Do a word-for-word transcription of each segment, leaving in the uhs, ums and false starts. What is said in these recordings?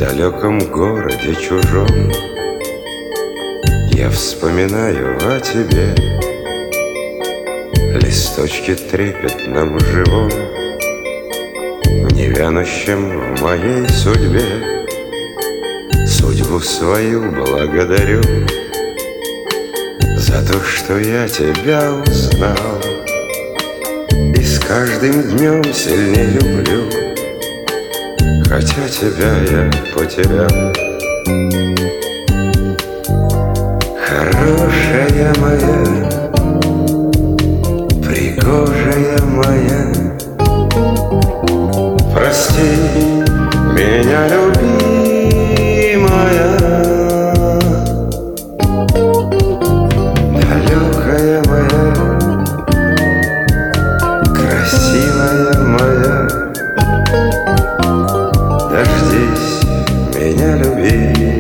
далеком городе чужом я вспоминаю о тебе. Листочки трепетном живом, не вянущем в моей судьбе. Судьбу свою благодарю за то, что я тебя узнал, и с каждым днем сильнее люблю, хотя тебя я потерял. Хорошая моя, пригожая моя, прости меня, любимая. Далекая моя, красивая моя, дождись меня, любимая.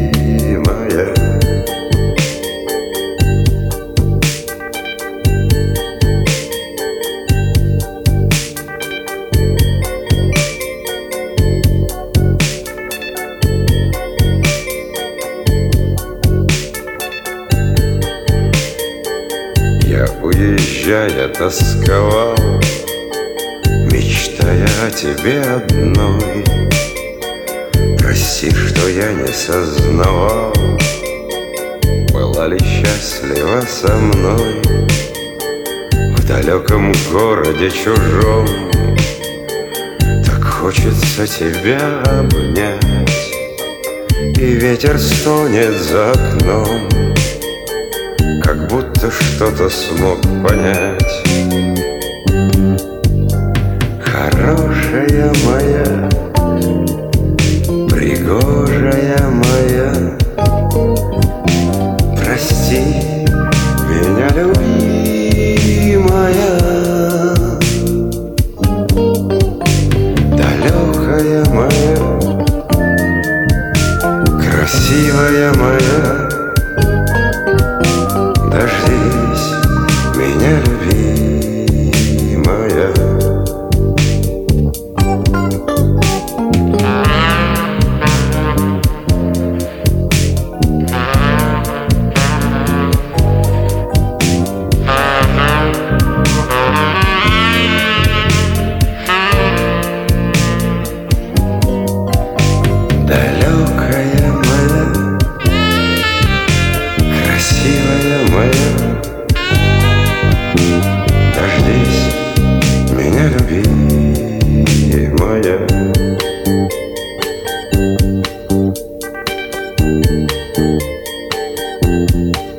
Я, уезжая, тосковал, мечтая о тебе одной. Прости, что я не сознавал, была ли счастлива со мной в далеком городе чужом. Так хочется тебя обнять, и ветер стонет за окном, как будто что-то смог понять. Хорошая моя, пригожая моя, прости меня, любимая. Далекая моя, красивая моя, дождись меня, любимая. Далекая моя, красивая моя, дождись меня, любимая.